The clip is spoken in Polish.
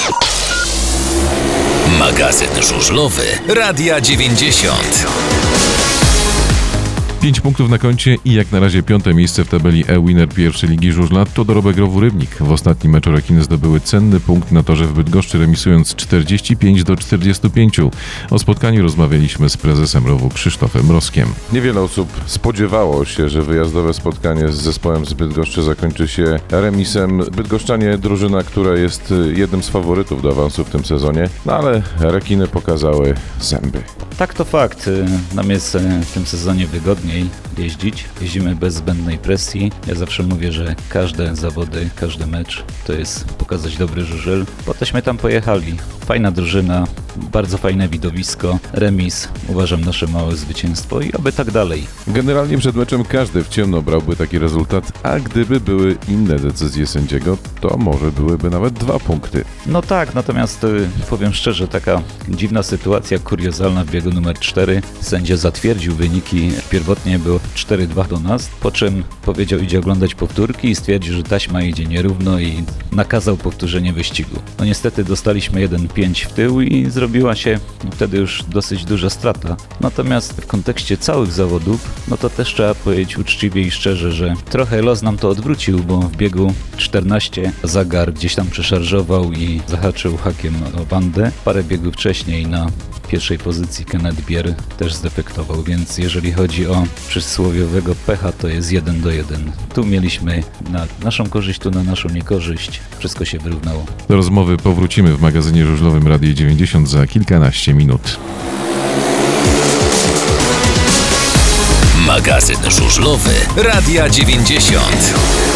Magazyn żużlowy Radia 90. 5 punktów na koncie i jak na razie 5. miejsce w tabeli E-Winner pierwszej ligi żużla to dorobek Rowu Rybnik. W ostatnim meczu rekiny zdobyły cenny punkt na torze w Bydgoszczy, remisując 45-45. O spotkaniu rozmawialiśmy z prezesem Rowu Krzysztofem Mrozkiem. Niewiele osób spodziewało się, że wyjazdowe spotkanie z zespołem z Bydgoszczy zakończy się remisem. Bydgoszczanie, drużyna, która jest jednym z faworytów do awansu w tym sezonie, no ale rekiny pokazały zęby. Tak, to fakt. Nam jest w tym sezonie wygodniej jeździć. Jeździmy bez zbędnej presji. Ja zawsze mówię, że każde zawody, każdy mecz to jest pokazać dobry żużel. Po tośmy tam pojechali. Fajna drużyna, bardzo fajne widowisko, remis, uważam nasze małe zwycięstwo i oby tak dalej. Generalnie przed meczem każdy w ciemno brałby taki rezultat, a gdyby były inne decyzje sędziego, to może byłyby nawet 2 punkty. No tak, natomiast powiem szczerze, taka dziwna sytuacja, kuriozalna w biegu numer 4. Sędzia zatwierdził wyniki, pierwotnie było 4-2 do nas, po czym powiedział, idzie oglądać powtórki i stwierdził, że taśma idzie nierówno i nakazał powtórzenie wyścigu. No niestety dostaliśmy 1-5 w tył i zrobiła się wtedy już dosyć duża strata. Natomiast w kontekście całych zawodów, no to też trzeba powiedzieć uczciwie i szczerze, że trochę los nam to odwrócił, bo w biegu 14 Zagar gdzieś tam przeszarżował i zahaczył hakiem o bandę. Parę biegów wcześniej na pierwszej pozycji Kenneth Bier też zdefektował, więc jeżeli chodzi o przysłowiowego pecha, to jest 1-1. Tu mieliśmy na naszą korzyść, tu na naszą niekorzyść. Wszystko się wyrównało. Do rozmowy powrócimy w magazynie żużlowym Radia 90 za kilkanaście minut. Magazyn żużlowy Radia 90.